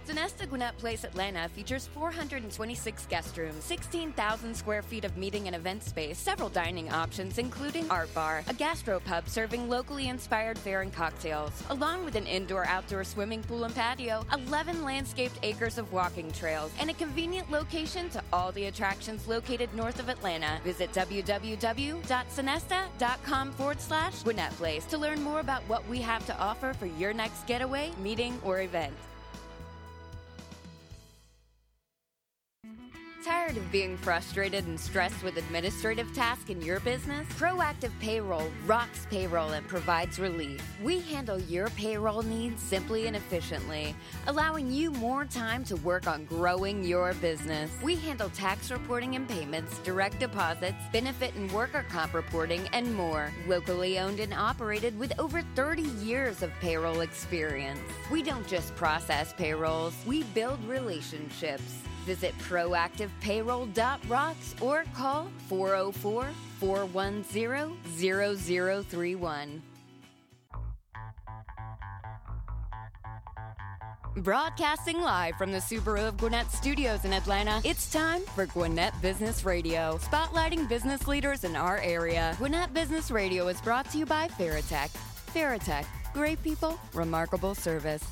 Sonesta Gwinnett Place Atlanta features 426 guest rooms, 16,000 square feet of meeting and event space, several dining options including Art Bar, a gastropub serving locally inspired fare and cocktails, along with an indoor-outdoor swimming pool and patio, 11 landscaped acres of walking trails, and a convenient location to all the attractions located north of Atlanta. Visit www.sonesta.com/Gwinnett Place to learn more about what we have to offer for your next getaway, meeting, or event. Tired of being frustrated and stressed with administrative tasks in your business? Proactive Payroll rocks payroll and provides relief. We handle your payroll needs simply and efficiently, allowing you more time to work on growing your business. We handle tax reporting and payments, direct deposits, benefit and worker comp reporting, and more. Locally owned and operated with over 30 years of payroll experience. We don't just process payrolls, we build relationships. Visit proactivepayroll.rocks or call 404-410-0031. Broadcasting live from the Subaru of Gwinnett Studios in Atlanta, it's time for Gwinnett Business Radio, spotlighting business leaders in our area. Gwinnett Business Radio is brought to you by Veritech. Veritech, great people, remarkable service.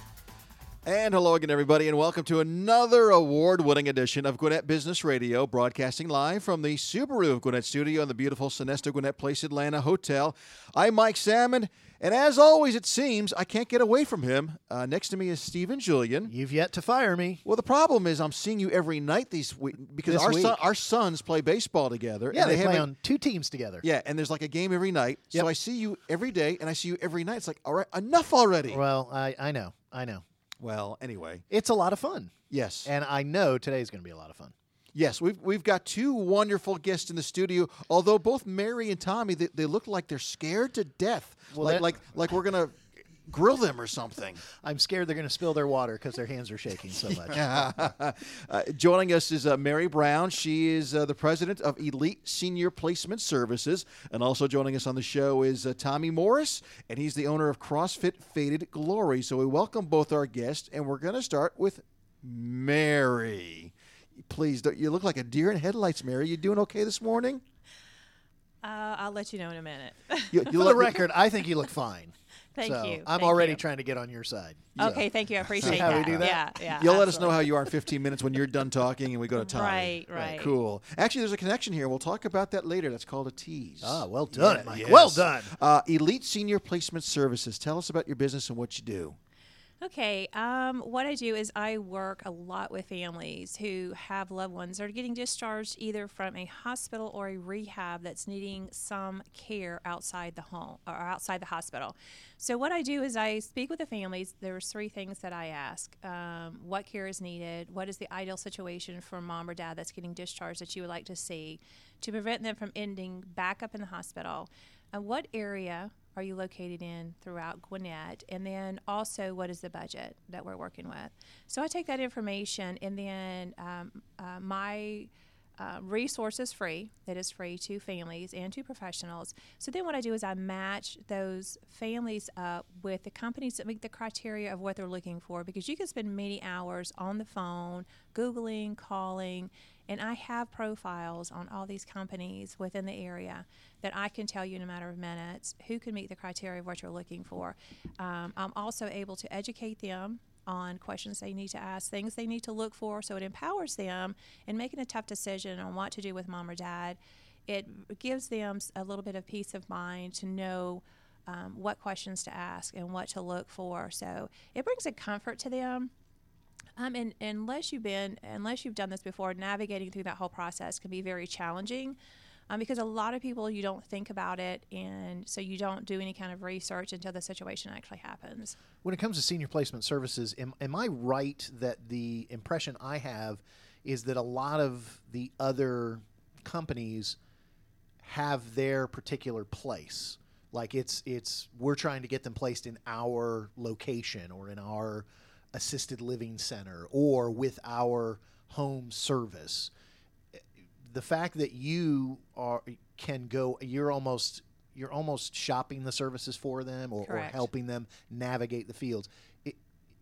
And hello again, everybody, and welcome to another award-winning edition of Gwinnett Business Radio, broadcasting live from the Subaru of Gwinnett studio in the beautiful Sonesta Gwinnett Place Atlanta Hotel. I'm Mike Salmon, and as always, it seems I can't get away from him. Next to me is Stephen Julian. You've yet to fire me. Well, the problem is I'm seeing you every night because our sons play baseball together. Yeah, and they play on two teams together. Yeah, and there's like a game every night. Yep. So I see you every day, and I see you every night. It's like, all right, enough already. Well, I know. Well, anyway. It's a lot of fun. Yes. And I know today's going to be a lot of fun. Yes, we've got two wonderful guests in the studio, although both Mary and Tommy, they look like they're scared to death, Well, like we're going to grill them or something. I'm scared they're going to spill their water because their hands are shaking so much. Joining us is Mary Brown. She is the president of Elite Senior Placement Services. And also joining us on the show is Tommy Morris, and he's the owner of CrossFit Faded Glory. So we welcome both our guests, and we're going to start with Mary. Please, you look like a deer in headlights, Mary. You doing okay this morning? I'll let you know in a minute. For the record, I think you look fine. Thank you. I'm already trying to get on your side. Okay, thank you. I appreciate how that. we do that? Yeah. You'll let us know how you are in 15 minutes when you're done talking and we go to Tommy. Right. Cool. Actually, there's a connection here. We'll talk about that later. That's called a tease. Ah, well done, Yeah, Mike. yes. Well done. Elite Senior Placement Services. Tell us about your business and what you do. Okay. What I do is I work a lot with families who have loved ones that are getting discharged either from a hospital or a rehab that's needing some care outside the home or outside the hospital. So what I do is I speak with the families. There's three things that I ask. What care is needed? What is the ideal situation for mom or dad that's getting discharged that you would like to see to prevent them from ending back up in the hospital? What area are you located in throughout Gwinnett? And then also, what is the budget that we're working with? So I take that information, and then my resource is free. It is free to families and to professionals. So then what I do is I match those families up with the companies that meet the criteria of what they're looking for, because you can spend many hours on the phone, Googling, calling, and I have profiles on all these companies within the area that I can tell you in a matter of minutes who can meet the criteria of what you're looking for. I'm also able to educate them on questions they need to ask, things they need to look for, so it empowers them in making a tough decision on what to do with mom or dad. It gives them a little bit of peace of mind to know what questions to ask and what to look for. So it brings a comfort to them. And unless you've done this before, navigating through that whole process can be very challenging. Because a lot of people, you don't think about it, and so you don't do any kind of research until the situation actually happens. When it comes to senior placement services, am I right that the impression I have is that a lot of the other companies have their particular place? Like we're trying to get them placed in our location or in our assisted living center or with our home service. The fact that you can go, you're almost shopping the services for them or helping them navigate the fields.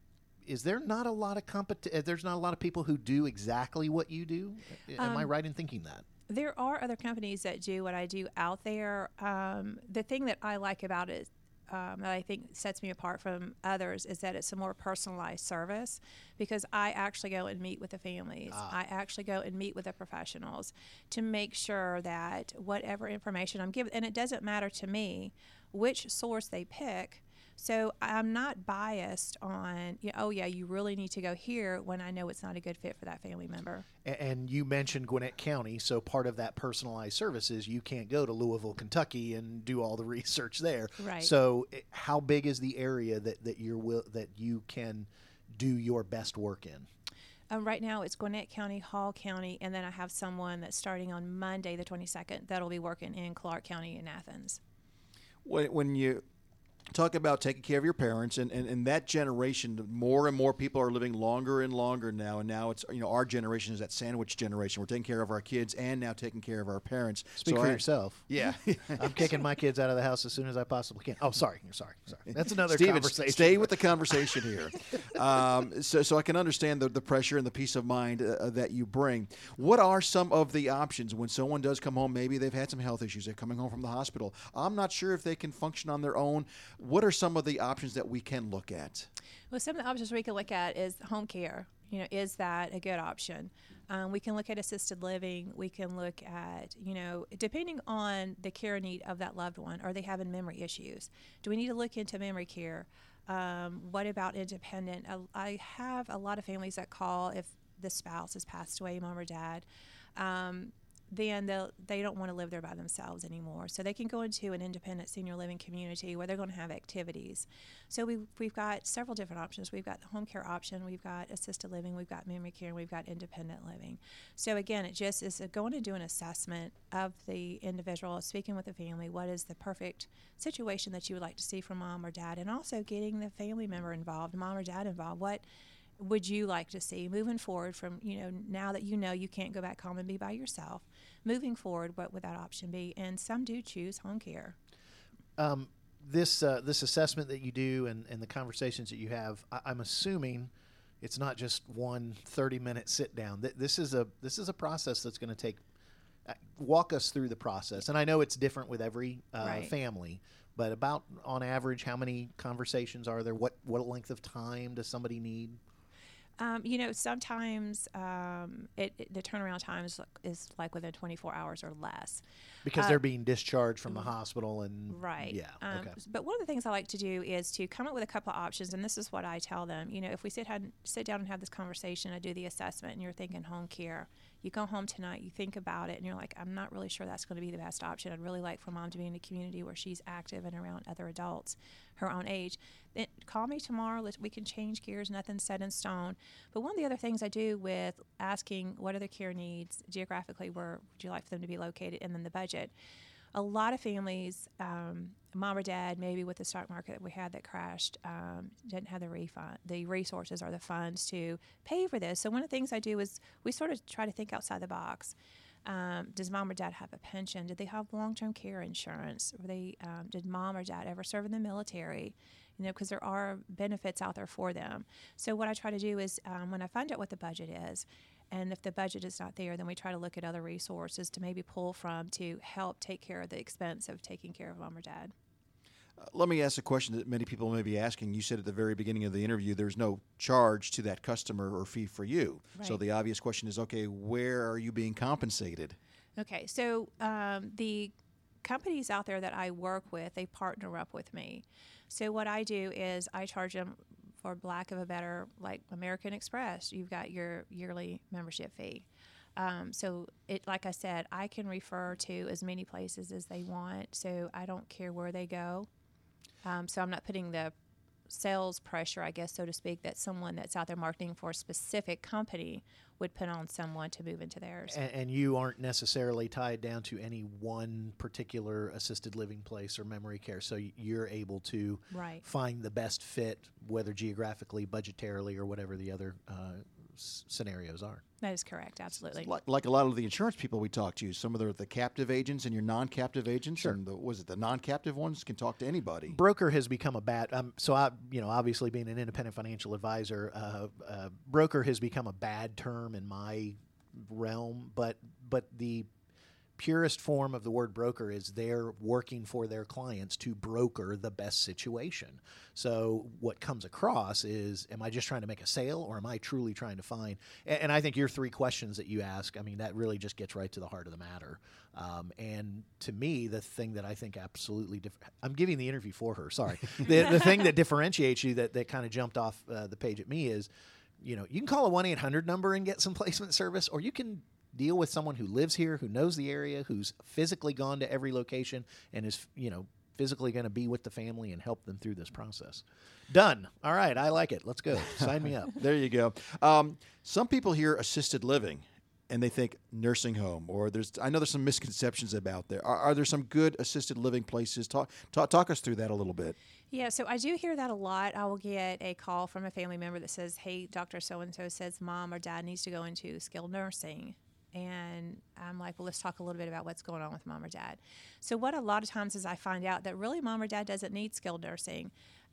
is there not a lot of there's not a lot of people who do exactly what you do? Am I right in thinking that? There are other companies that do what I do out there. The thing that I like about it, that I think sets me apart from others, is that it's a more personalized service, because I actually go and meet with the families. I actually go and meet with the professionals to make sure that whatever information I'm given, and it doesn't matter to me which source they pick. So I'm not biased on, oh yeah, you really need to go here, when I know it's not a good fit for that family member. And you mentioned Gwinnett County, so part of that personalized service is you can't go to Louisville, Kentucky, and do all the research there. Right. So how big is the area that you can do your best work in? Right now it's Gwinnett County, Hall County, and then I have someone that's starting on Monday the 22nd that'll be working in Clark County in Athens. When you talk about taking care of your parents, and that generation, more and more people are living longer and longer now, and now it's, our generation is that sandwich generation. We're taking care of our kids and now taking care of our parents. Speak for yourself. Yeah. I'm kicking my kids out of the house as soon as I possibly can. Oh, sorry. That's another Steven, conversation. stay with the conversation here. So I can understand the pressure and the peace of mind that you bring. What are some of the options when someone does come home? Maybe they've had some health issues. They're coming home from the hospital. I'm not sure if they can function on their own. What are some of the options that we can look at? Well, some of the options we can look at is home care. Is that a good option? We can look at assisted living. We can look at, depending on the care need of that loved one. Are they having memory issues? Do we need to look into memory care? What about independent? I have a lot of families that call if the spouse has passed away, mom or dad. Then they don't want to live there by themselves anymore. So they can go into an independent senior living community where they're going to have activities. So we've got several different options. We've got the home care option, we've got assisted living, we've got memory care, and we've got independent living. So again, it just is going to do an assessment of the individual, speaking with the family, what is the perfect situation that you would like to see from mom or dad, and also getting the family member involved, mom or dad involved. What would you like to see moving forward from, now that you can't go back home and be by yourself, moving forward, what would that option be? And some do choose home care. This assessment that you do and the conversations that you have, I'm assuming it's not just one 30-minute sit down. This is a process that's going to take. Walk us through the process, and I know it's different with every family. But about on average, how many conversations are there? What length of time does somebody need? Sometimes the turnaround time is like within 24 hours or less. Because they're being discharged from the hospital and... Right. Yeah, okay. But one of the things I like to do is to come up with a couple of options, and this is what I tell them. If we sit down and have this conversation, I do the assessment, and you're thinking home care. You go home tonight, you think about it, and you're like, I'm not really sure that's going to be the best option. I'd really like for mom to be in a community where she's active and around other adults her own age. Then call me tomorrow. We can change gears. Nothing's set in stone. But one of the other things I do with asking what are their care needs geographically, where would you like for them to be located, and then the budget. A lot of families, mom or dad, maybe with the stock market that we had that crashed, didn't have the resources or the funds to pay for this. So one of the things I do is we sort of try to think outside the box. Does mom or dad have a pension? Did they have long-term care insurance? Did mom or dad ever serve in the military? Because there are benefits out there for them. So what I try to do is when I find out what the budget is, and if the budget is not there, then we try to look at other resources to maybe pull from to help take care of the expense of taking care of mom or dad. Let me ask a question that many people may be asking. You said at the very beginning of the interview there's no charge to that customer or fee for you. Right. So the obvious question is, okay, where are you being compensated? Okay, so the companies out there that I work with, they partner up with me. So what I do is I charge them, for lack of a better, like American Express, you've got your yearly membership fee. So like I said, I can refer to as many places as they want, so I don't care where they go. So I'm not putting the sales pressure, I guess, so to speak, that someone that's out there marketing for a specific company would put on someone to move into theirs. And you aren't necessarily tied down to any one particular assisted living place or memory care, so you're able to find the best fit, whether geographically, budgetarily, or whatever the other scenarios are. That is correct. Absolutely. Like a lot of the insurance people we talk to, some of the captive agents and your non-captive agents, Sure. and the non-captive ones can talk to anybody. Broker has become a bad. So I, obviously being an independent financial advisor, broker has become a bad term in my realm. But the purest form of the word broker is they're working for their clients to broker the best situation. So what comes across is, am I just trying to make a sale, or am I truly trying to find? And I think your 3 questions that you ask, I mean, that really just gets right to the heart of the matter. And to me, the thing that I think absolutely I'm giving the interview for her. Sorry. The thing that differentiates you that kind of jumped off the page at me is, you can call a 1-800 number and get some placement service, or you can deal with someone who lives here, who knows the area, who's physically gone to every location and is, physically going to be with the family and help them through this process. Done. All right. I like it. Let's go. Sign me up. There you go. Some people hear assisted living and they think nursing home, or I know there's some misconceptions about there. Are there some good assisted living places? Talk us through that a little bit. Yeah, so I do hear that a lot. I will get a call from a family member that says, hey, Dr. So-and-so says mom or dad needs to go into skilled nursing. And I'm like, well, let's talk a little bit about what's going on with mom or dad. So what a lot of times is I find out that really mom or dad doesn't need skilled nursing.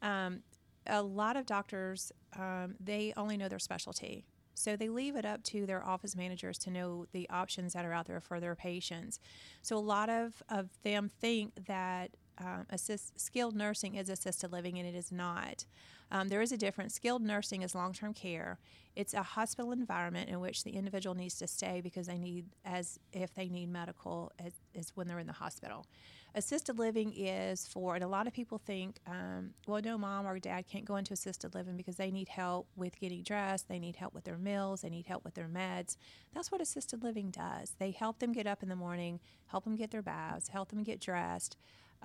A lot of doctors, they only know their specialty. So they leave it up to their office managers to know the options that are out there for their patients. So a lot of them think that skilled nursing is assisted living, and it is not. There is a difference. Skilled nursing is long-term care. It's a hospital environment in which the individual needs to stay because if they need medical is when they're in the hospital. Assisted living is and a lot of people think, well, no, mom or dad can't go into assisted living because they need help with getting dressed, they need help with their meals, they need help with their meds. That's what assisted living does. They help them get up in the morning, help them get their baths, help them get dressed,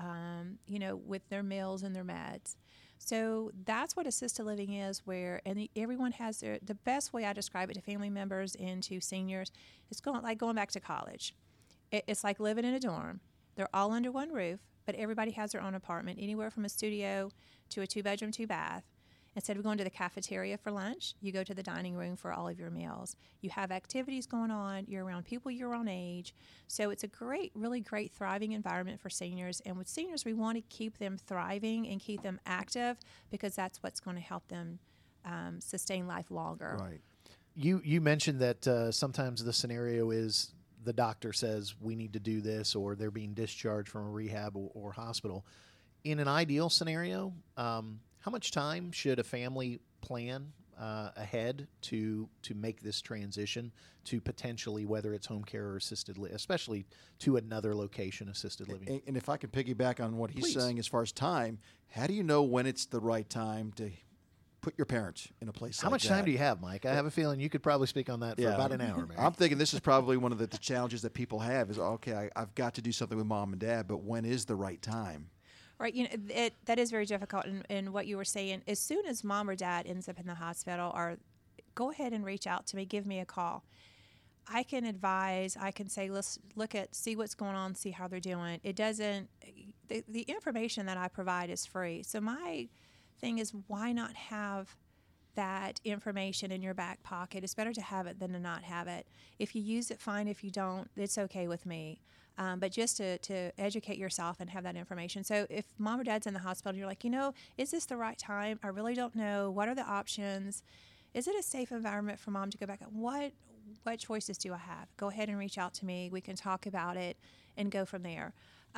with their meals and their meds. So that's what assisted living is, where everyone has the best way I describe it to family members and to seniors is going back to college. It's like living in a dorm. They're all under one roof, but everybody has their own apartment, anywhere from a studio to a 2-bedroom, 2-bath. Instead of going to the cafeteria for lunch, you go to the dining room for all of your meals. You have activities going on. You're around people your own age. So it's a really great, thriving environment for seniors. And with seniors, we want to keep them thriving and keep them active because that's what's going to help them sustain life longer. Right. You mentioned that sometimes the scenario is the doctor says we need to do this, or they're being discharged from a rehab or hospital. In an ideal scenario, how much time should a family plan ahead to make this transition to potentially, whether it's home care or assisted living, especially to another location, assisted living? And if I can piggyback on what he's Please. saying as far as time, how do you know when it's the right time to put your parents in a place How like much that? time do you have, Mike? I have a feeling you could probably speak on that for about an hour, man. I'm thinking this is probably one of the challenges that people have is, okay, I've got to do something with mom and dad, but when is the right time? Right, that is very difficult. And what you were saying, as soon as mom or dad ends up in the hospital, or go ahead and reach out to me, give me a call. I can advise. I can say, let's see what's going on, see how they're doing. It doesn't. The information that I provide is free. So my thing is, why not have that information in your back pocket? It's better to have it than to not have it. If you use it, fine. If you don't, it's okay with me. But just to educate yourself and have that information. So if mom or dad's in the hospital, you're like, is this the right time? I really don't know. What are the options? Is it a safe environment for mom to go back? What choices do I have? Go ahead and reach out to me. We can talk about it and go from there.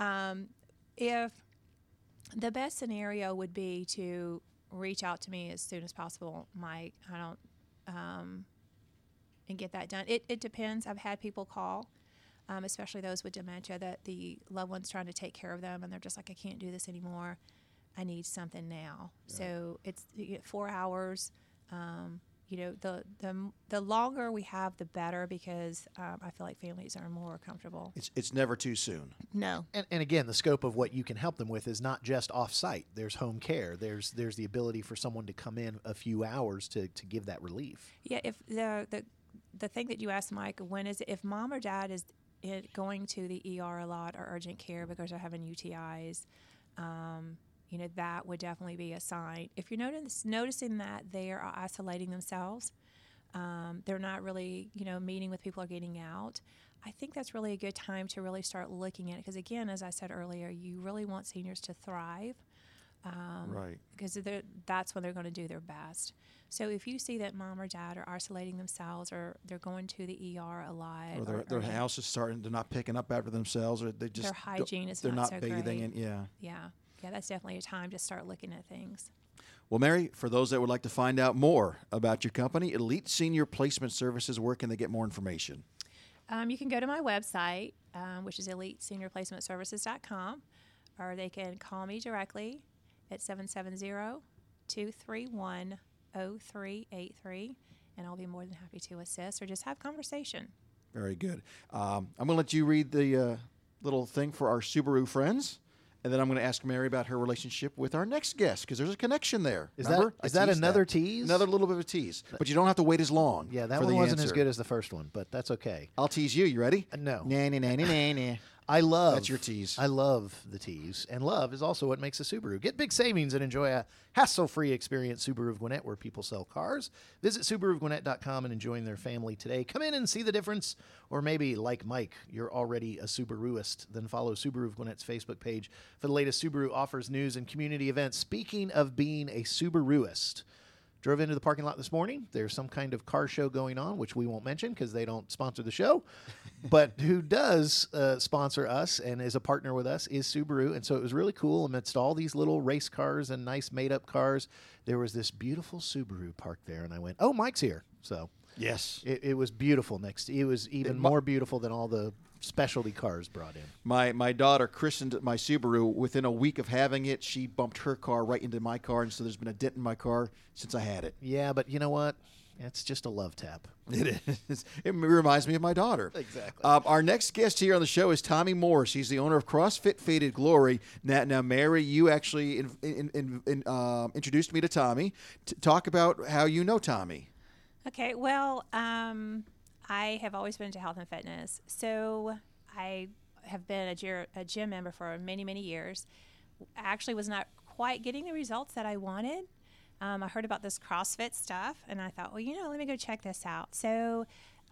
If the best scenario would be to reach out to me as soon as possible, Mike, and get that done. It depends. I've had people call. Especially those with dementia, that the loved one's trying to take care of them, and they're just like, I can't do this anymore. I need something now. Yeah. So it's 4 hours. The longer we have, the better, because I feel like families are more comfortable. It's never too soon. No. And again, the scope of what you can help them with is not just off-site. There's home care. There's the ability for someone to come in a few hours to give that relief. Yeah. If the thing that you asked, Mike, when is it? If mom or dad is going to the ER a lot or urgent care because they're having UTIs, that would definitely be a sign. If you're noticing that they are isolating themselves, They're not really, meeting with people or getting out. I think that's really a good time to really start looking at it because, again, as I said earlier, you really want seniors to thrive. Right. Because that's when they're going to do their best. So if you see that mom or dad are isolating themselves or they're going to the ER a lot. Or their house is they're not picking up after themselves, or they just their hygiene is they're not so bathing. great. Yeah, that's definitely a time to start looking at things. Well, Mary, for those that would like to find out more about your company, Elite Senior Placement Services, where can they get more information? You can go to my website, which is eliteseniorplacementservices.com, or they can call me directly at 770-231-0383, and I'll be more than happy to assist or just have conversation. Very good. I'm going to let you read the little thing for our Subaru friends, and then I'm going to ask Mary about her relationship with our next guest, because there's a connection there. Is Remember? that teased another tease? Another little bit of a tease. But you don't have to wait as long. Yeah, that for one the wasn't answer. as good as the first one, but that's okay. I'll tease you. You ready? No. Nah. I love. That's your tease. I love the tease, and love is also what makes a Subaru. Get big savings and enjoy a hassle-free experience. Subaru of Gwinnett, where people sell cars. Visit SubaruofGwinnett.com and join their family today. Come in and see the difference, or maybe like Mike, you're already a Subaruist. Then follow Subaru of Gwinnett's Facebook page for the latest Subaru offers, news, and community events. Speaking of being a Subaruist. Drove into the parking lot this morning. There's some kind of car show going on, which we won't mention because they don't sponsor the show. But who does sponsor us and is a partner with us is Subaru. And so it was really cool. Amidst all these little race cars and nice made-up cars, there was this beautiful Subaru parked there. And I went, oh, Mike's here. So Yes. it was beautiful. It was even more beautiful than all the specialty cars brought in. My daughter christened my Subaru. Within a week of having it, she bumped her car right into my car, and so there's been a dent in my car since I had it. Yeah, but you know what? It's just a love tap. It is. It reminds me of my daughter. Exactly. Our next guest here on the show is Tommy Morris. He's the owner of CrossFit Faded Glory. Now Mary, you actually introduced me to Tommy. Talk about how you know Tommy. Okay, well, I have always been into health and fitness. So I have been a gym member for many, many years. I actually was not quite getting the results that I wanted. I heard about this CrossFit stuff, and I thought, well, let me go check this out. So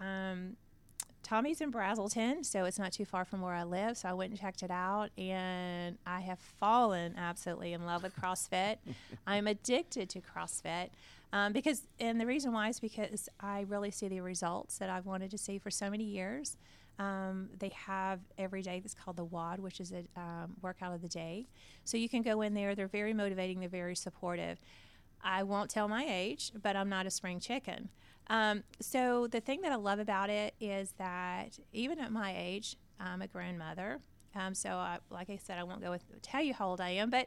Tommy's in Brazelton, so it's not too far from where I live. So I went and checked it out, and I have fallen absolutely in love with CrossFit. I'm addicted to CrossFit. And the reason why is because I really see the results that I've wanted to see for so many years. They have every day that's called the WOD, which is a workout of the day. So you can go in there. They're very motivating. They're very supportive. I won't tell my age, but I'm not a spring chicken. So the thing that I love about it is that even at my age, I'm a grandmother. Like I said, I won't tell you how old I am, but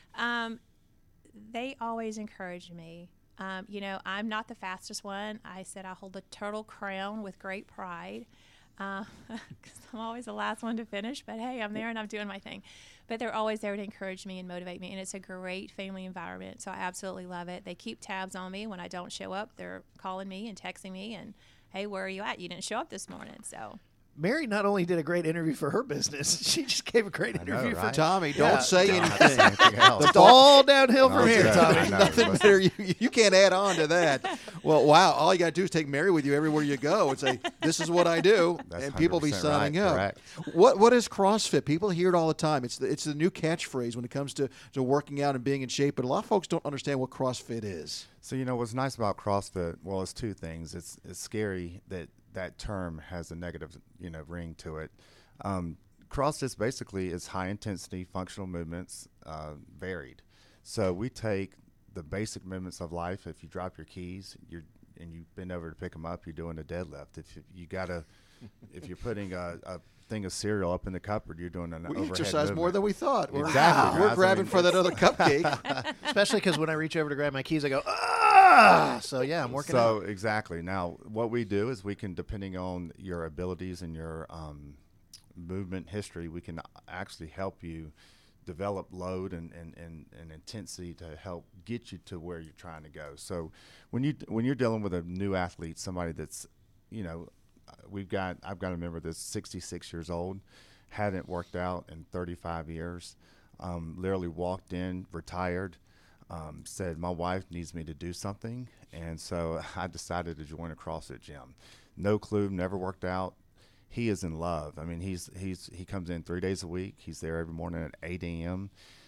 they always encourage me. I'm not the fastest one. I said I hold the turtle crown with great pride because I'm always the last one to finish. But, hey, I'm there and I'm doing my thing. But they're always there to encourage me and motivate me, and it's a great family environment. So I absolutely love it. They keep tabs on me when I don't show up. They're calling me and texting me and, hey, where are you at? You didn't show up this morning. So Mary not only did a great interview for her business, she just gave a great interview for Tommy. Don't say anything. It's all downhill from here, Tommy. Nothing there. You can't add on to that. Well, wow. All you got to do is take Mary with you everywhere you go and say, this is what I do. That's and people be 100% signing right, up. correct. What is CrossFit? People hear it all the time. It's the new catchphrase when it comes to working out and being in shape. But a lot of folks don't understand what CrossFit is. So, what's nice about CrossFit, well, it's two things. It's scary that term has a negative, ring to it. CrossFit basically is high intensity functional movements, varied. So we take the basic movements of life. If you drop your keys, and you bend over to pick them up, you're doing a deadlift. If you're putting a thing of cereal up in the cupboard, you're doing an We overhead exercise movement. more than we thought. Exactly, We're guys. grabbing for that other cupcake. Especially because when I reach over to grab my keys, I go, So, yeah, I'm working So out. exactly. Now, what we do is we can, depending on your abilities and your movement history, we can actually help you develop load and intensity to help get you to where you're trying to go. So when you're dealing with a new athlete, somebody that's, I've got a member that's 66 years old, hadn't worked out in 35 years, literally walked in, retired. said my wife needs me to do something, and so I decided to join a CrossFit gym. No clue, never worked out. He is in love. I mean, he comes in 3 days a week. He's there every morning at 8 a.m.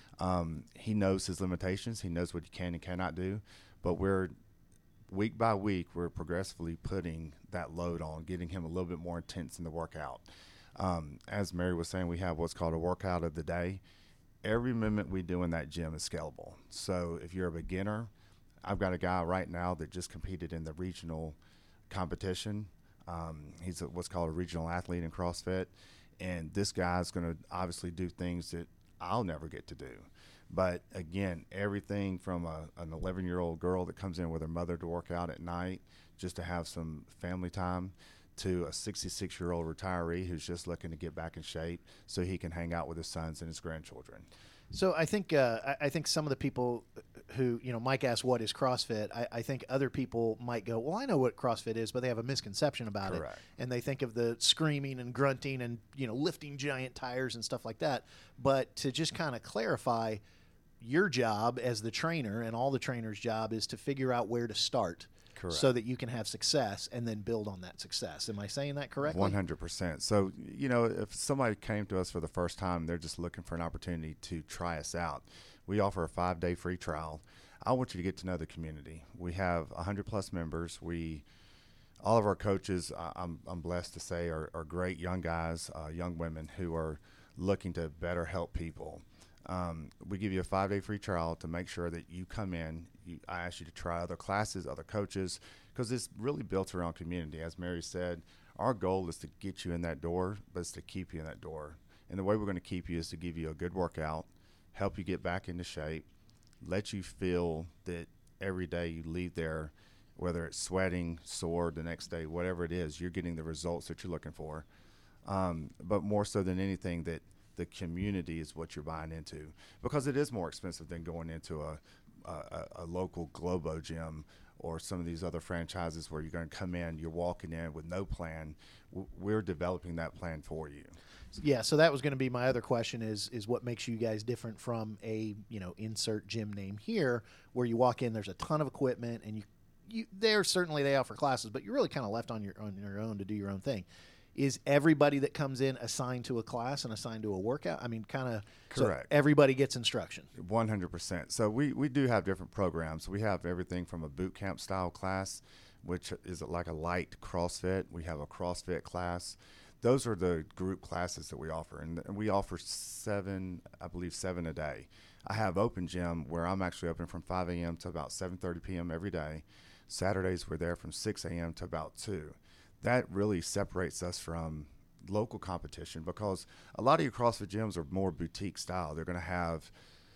He knows his limitations. He knows what he can and cannot do, but week by week, we're progressively putting that load on, getting him a little bit more intense in the workout. As Mary was saying, we have what's called a workout of the day. Every movement we do in that gym is scalable. So if you're a beginner, I've got a guy right now that just competed in the regional competition. He's what's called a regional athlete in CrossFit. And this guy's going to obviously do things that I'll never get to do. But again, everything from an 11-year-old girl that comes in with her mother to work out at night just to have some family time, to a 66-year-old retiree who's just looking to get back in shape so he can hang out with his sons and his grandchildren. So I think some of the people who, Mike asked what is CrossFit, I think other people might go, well, I know what CrossFit is, but they have a misconception about Correct. it. And they think of the screaming and grunting and, lifting giant tires and stuff like that. But to just kind of clarify, your job as the trainer and all the trainers' job is to figure out where to start. Correct. So that you can have success and then build on that success. Am I saying that correctly? 100%. So, if somebody came to us for the first time, they're just looking for an opportunity to try us out. We offer a 5-day free trial. I want you to get to know the community. We have 100+ members. All of our coaches, I'm blessed to say, are great young guys, young women who are looking to better help people. We give you a 5-day free trial to make sure that you come in. I ask you to try other classes, other coaches, because it's really built around community. As Mary said, our goal is to get you in that door, but it's to keep you in that door. And the way we're going to keep you is to give you a good workout, help you get back into shape, let you feel that every day you leave there, whether it's sweating, sore the next day, whatever it is, you're getting the results that you're looking for. But more so than anything, that the community is what you're buying into, because it is more expensive than going into a local Globo gym or some of these other franchises where you're going to come in, you're walking in with no plan. We're developing that plan for you. Yeah, so that was going to be my other question is what makes you guys different from a, insert gym name here, where you walk in, there's a ton of equipment, and they offer classes, but you're really kind of left on your own to do your own thing. Is everybody that comes in assigned to a class and assigned to a workout? I mean, kind of. Correct. So everybody gets instruction. 100%. So we do have different programs. We have everything from a boot camp style class, which is like a light CrossFit. We have a CrossFit class. Those are the group classes that we offer, and we offer 7 a day. I have open gym where I'm actually open from 5 a.m. to about 7:30 p.m. every day. Saturdays we're there from 6 a.m. to about 2. That really separates us from local competition, because a lot of your CrossFit gyms are more boutique style. They're going to have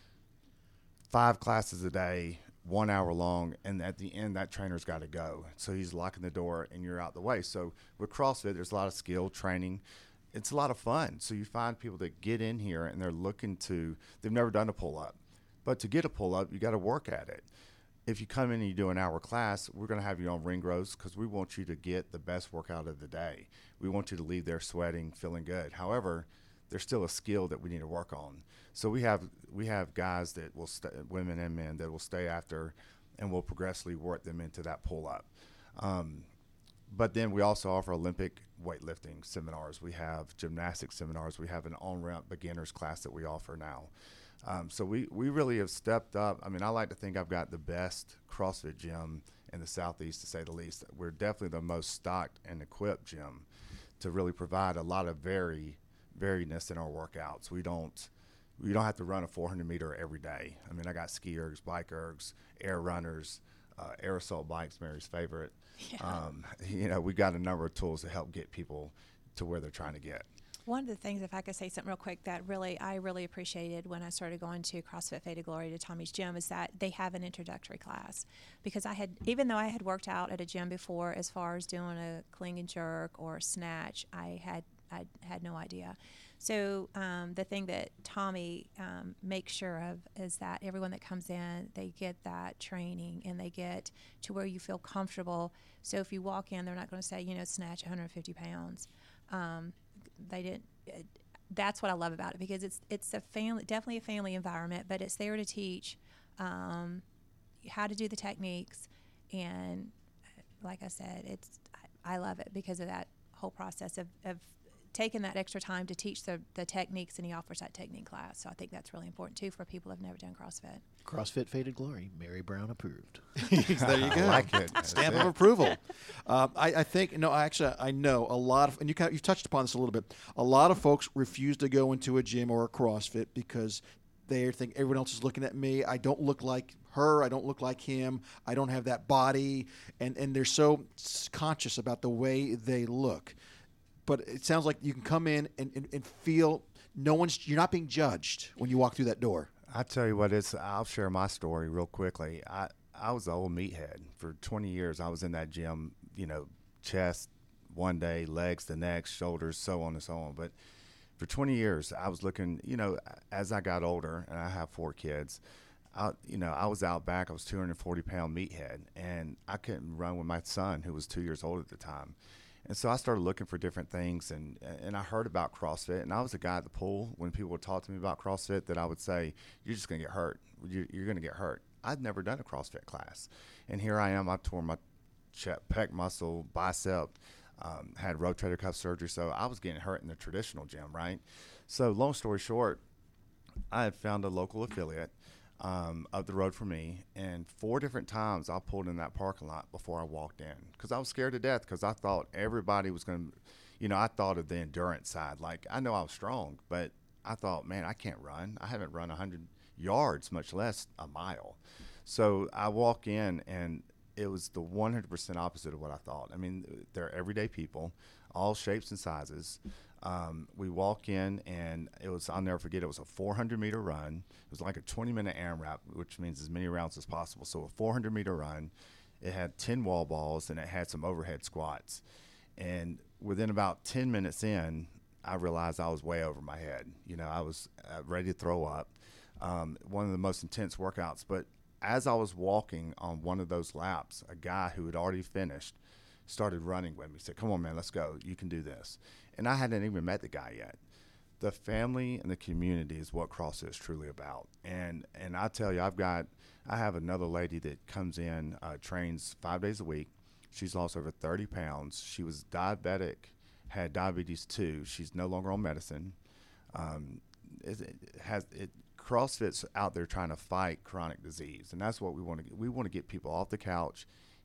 5 classes a day, 1 hour long, and at the end that trainer's got to go. So he's locking the door and you're out the way. So with CrossFit, there's a lot of skill training. It's a lot of fun. So you find people that get in here and they've never done a pull-up. But to get a pull-up, you got to work at it. If you come in and you do an hour class, we're going to have you on ring rows because we want you to get the best workout of the day. We want you to leave there sweating, feeling good. However, there's still a skill that we need to work on. So we have guys that will women and men that will stay after, and we'll progressively work them into that pull-up. But then we also offer Olympic weightlifting seminars. We have gymnastics seminars. We have an on-ramp beginners class that we offer now. So we really have stepped up. I mean, I like to think I've got the best CrossFit gym in the Southeast, to say the least. We're definitely the most stocked and equipped gym to really provide a lot of variedness in our workouts. We don't have to run a 400-meter every day. I mean, I got ski ergs, bike ergs, air runners, air assault bikes, Mary's favorite. Yeah. We got a number of tools to help get people to where they're trying to get. One of the things, if I could say something real quick, that I really appreciated when I started going to CrossFit Fade to Glory to Tommy's Gym is that they have an introductory class. Because even though I had worked out at a gym before, as far as doing a clean and jerk or a snatch, I had no idea. So the thing that Tommy makes sure of is that everyone that comes in, they get that training and they get to where you feel comfortable. So if you walk in, they're not going to say, snatch 150 pounds. They didn't. That's what I love about it, because it's a family, definitely a family environment, but it's there to teach how to do the techniques, and like I said, I love it because of that whole process of taking that extra time to teach the techniques, and he offers that technique class. So I think that's really important too for people who've never done CrossFit. CrossFit Faded Glory, Mary Brown approved. There you go. I like it. Stamp That's of it. approval. I think, no, actually, I know a lot of, and you've touched upon this a little bit, a lot of folks refuse to go into a gym or a CrossFit because they think everyone else is looking at me. I don't look like her. I don't look like him. I don't have that body. And they're so conscious about the way they look. But it sounds like you can come in and feel you're not being judged when you walk through that door. I tell you what, I'll share my story real quickly. I was an old meathead. For 20 years, I was in that gym, chest one day, legs the next, shoulders, so on and so on. But for 20 years, I was looking, as I got older, and I have 4 kids, I was out back. I was 240-pound meathead, and I couldn't run with my son, who was 2 years old at the time. And so I started looking for different things, and I heard about CrossFit, and I was a guy at the pool when people would talk to me about CrossFit that I would say, you're just going to get hurt. You're going to get hurt. I'd never done a CrossFit class. And here I am. I tore my pec muscle, bicep, had rotator cuff surgery, so I was getting hurt in the traditional gym, right? So long story short, I had found a local affiliate up the road from me, and 4 different times I pulled in that parking lot before I walked in because I was scared to death because I thought everybody was going to, I thought of the endurance side. Like, I know I was strong, but I thought, man, I can't run. I haven't run 100 yards, much less a mile. So I walk in, and it was the 100% opposite of what I thought. I mean, they're everyday people, all shapes and sizes. We walk in, and I'll never forget, it was a 400-meter run. It was like a 20-minute AMRAP, which means as many rounds as possible. So a 400-meter run. It had 10 wall balls, and it had some overhead squats. And within about 10 minutes in, I realized I was way over my head. I was ready to throw up. One of the most intense workouts. But as I was walking on one of those laps, a guy who had already finished started running with me. Said, "Come on, man, let's go. You can do this." And I hadn't even met the guy yet. The family and the community is what CrossFit is truly about. And I tell you, I have another lady that comes in, trains 5 days a week. She's lost over 30 pounds. She was diabetic, had diabetes too. She's no longer on medicine. CrossFit's out there trying to fight chronic disease, and that's what we want to. We want to get people off the couch,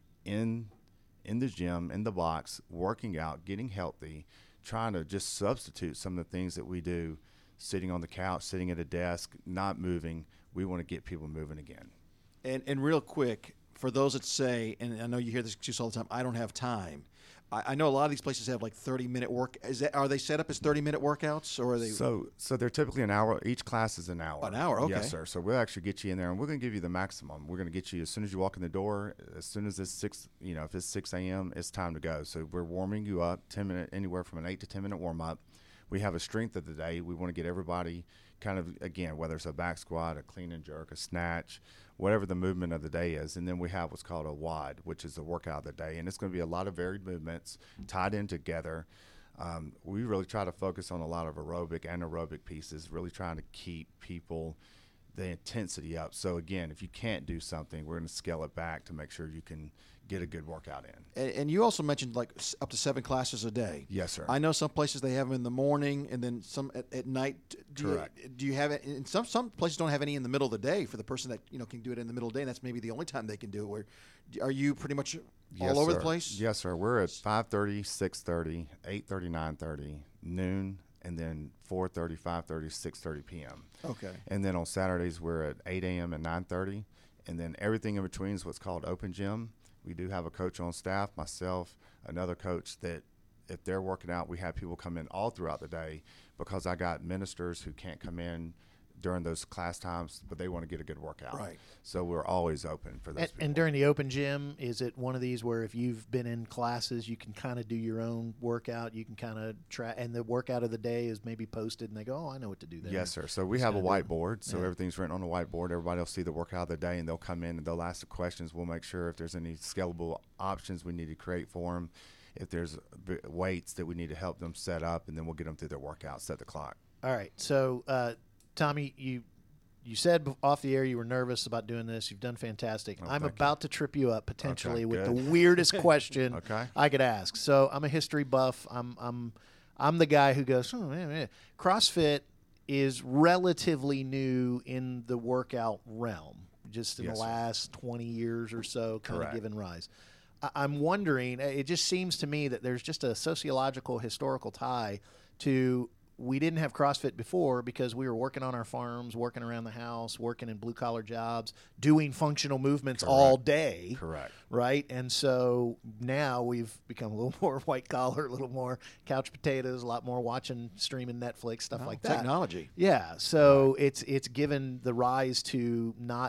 in the gym, in the box, working out, getting healthy, trying to just substitute some of the things that we do, sitting on the couch, sitting at a desk, not moving. We want to get people moving again. And real quick, for those that say, and I know you hear this excuse all the time, I don't have time. I know a lot of these places have like 30-minute work. Are they set up as 30-minute workouts, or are they? So they're typically an hour. Each class is an hour. An hour, okay. Yes, sir. So we'll actually get you in there, and we're going to give you the maximum. We're going to get you as soon as you walk in the door. As soon as it's 6, if it's 6 a.m., it's time to go. So we're warming you up, 10-minute, anywhere from an 8 to 10-minute warm up. We have a strength of the day. We want to get everybody kind of, again, whether it's a back squat, a clean and jerk, a snatch, whatever the movement of the day is. And then we have what's called a WOD, which is the workout of the day. And it's going to be a lot of varied movements tied in together. We really try to focus on a lot of aerobic, anaerobic pieces, really trying to keep people the intensity up. So, again, if you can't do something, we're going to scale it back to make sure you can get a good workout in. And you also mentioned like up to 7 classes a day. Yes, sir. I know some places they have them in the morning and then some at night. Correct. Do you have it? And some places don't have any in the middle of the day for the person that can do it in the middle of the day. And that's maybe the only time they can do it. Where are you pretty much all over the place? Yes, sir. We're at 5:30, 6:30, 8:30, 9:30, noon, and then 4:30, 5:30, 6:30 p.m. Okay. And then on Saturdays we're at 8 a.m. and 9:30, and then everything in between is what's called open gym. We do have a coach on staff, myself, another coach that if they're working out, we have people come in all throughout the day because I got ministers who can't come in during those class times, but they want to get a good workout. Right. So we're always open for those people. And during the open gym, is it one of these where if you've been in classes, you can kind of do your own workout, you can kind of try, and the workout of the day is maybe posted, and they go, oh, I know what to do there. Yes, sir. So we have a whiteboard, so everything's written on the whiteboard. Everybody will see the workout of the day, and they'll come in and they'll ask the questions. We'll make sure if there's any scalable options we need to create for them, if there's weights that we need to help them set up, and then we'll get them through their workout, set the clock. All right. So, Tommy, you You said off the air you were nervous about doing this. You've done fantastic. I'm about to trip you up potentially with the weirdest question I could ask. So I'm a history buff. I'm the guy who goes, oh, man. CrossFit is relatively new in the workout realm, just in the last 20 years or so, kind of given rise. I'm wondering, it just seems to me that there's just a sociological, historical tie to we didn't have CrossFit before because we were working on our farms, working around the house, working in blue-collar jobs, doing functional movements all day. Correct. Right? And so now we've become a little more white-collar, a little more couch potatoes, a lot more watching, streaming Netflix, stuff like that. Technology. Yeah. So it's given the rise to not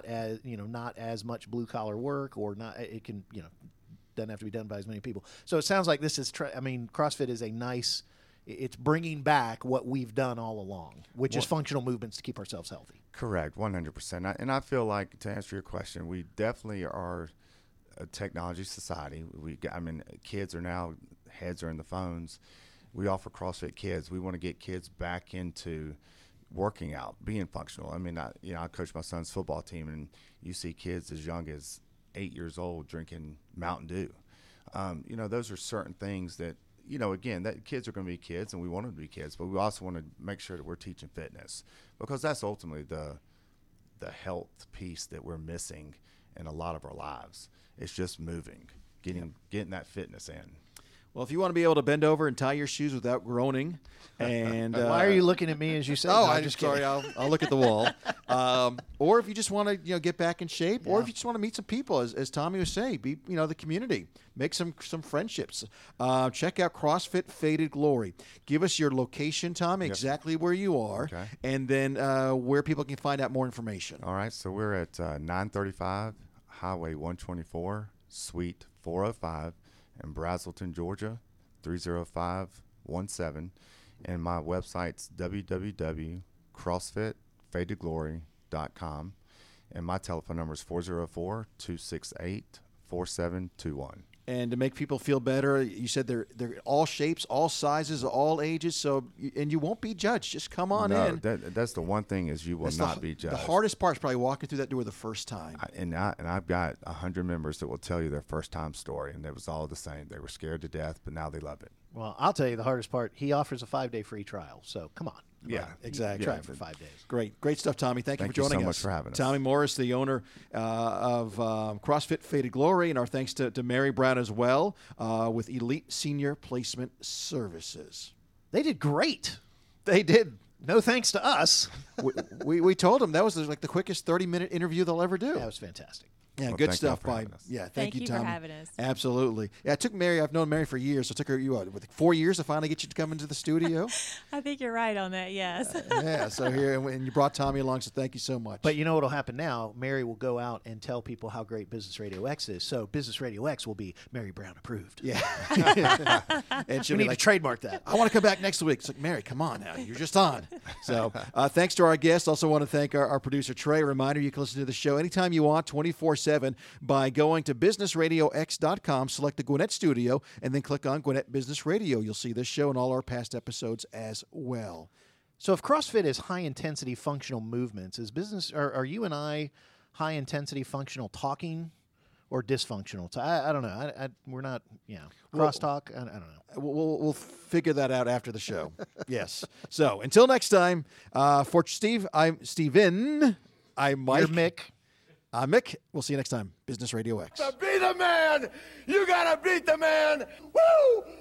as much blue-collar work, or not. It can, doesn't have to be done by as many people. So it sounds like this is CrossFit is a nice. It's bringing back what we've done all along, which is functional movements to keep ourselves healthy. Correct, 100%. And I feel like, to answer your question, we definitely are a technology society. Kids are now, heads are in the phones. We offer CrossFit Kids. We want to get kids back into working out, being functional. I coach my son's football team, and you see kids as young as 8 years old drinking Mountain Dew. Those are certain things that, again, that kids are going to be kids, and we want them to be kids, but we also want to make sure that we're teaching fitness, because that's ultimately the health piece that we're missing in a lot of our lives. It's just moving, getting that fitness in. Well, if you want to be able to bend over and tie your shoes without groaning, and why are you looking at me as you say? Oh, I'm just sorry. I'll look at the wall. Or if you just want to, get back in shape, or if you just want to meet some people, as Tommy was saying, be the community, make some friendships. Check out CrossFit Faded Glory. Give us your location, Tommy, exactly where you are, and then where people can find out more information. All right. So we're at 935 Highway 124, Suite 405. in Brazelton, Georgia, 30517. And my website's www.crossfitfadedglory.com. And my telephone number is 404-268-4721. And to make people feel better, you said they're all shapes, all sizes, all ages. And you won't be judged. Just come on in. That's the one thing, is you will not be judged. The hardest part is probably walking through that door the first time. I've got 100 members that will tell you their first time story, and it was all the same. They were scared to death, but now they love it. Well, I'll tell you the hardest part. He offers a 5-day free trial. So come on. Yeah, exactly. Try it for 5 days. Great stuff, Tommy. Thank you for joining us. Thank you so much for having us. Tommy Morris, the owner of CrossFit Faded Glory, and our thanks to Mary Brown as well with Elite Senior Placement Services. They did great. They did. No thanks to us. we told them that was like the quickest 30-minute interview they'll ever do. That was fantastic. Yeah, well, good stuff. Thank you, Tommy. for having us. Absolutely. Yeah, it took Mary. I've known Mary for years. So it took her 4 years to finally get you to come into the studio. I think you're right on that. Yes. Yeah. So here, and you brought Tommy along. So thank you so much. But you know what'll happen now? Mary will go out and tell people how great Business Radio X is. So Business Radio X will be Mary Brown approved. Yeah. And she'll we need to trademark that. I want to come back next week. It's like, Mary, come on now. You're just on. So thanks to our guests. Also want to thank our producer, Trey. A reminder, you can listen to the show anytime you want, 24/7, by going to businessradiox.com, select the Gwinnett Studio, and then click on Gwinnett Business Radio. You'll see this show and all our past episodes as well. So if CrossFit is high-intensity functional movements, are you and I high-intensity functional talking or dysfunctional? I don't know. We're not, crosstalk. I don't know. We'll figure that out after the show. Yes. So until next time, for Steve, I'm Steven. I'm Mike. You're Mick. I'm Mick. We'll see you next time. Business Radio X. To be the man, you gotta beat the man. Woo!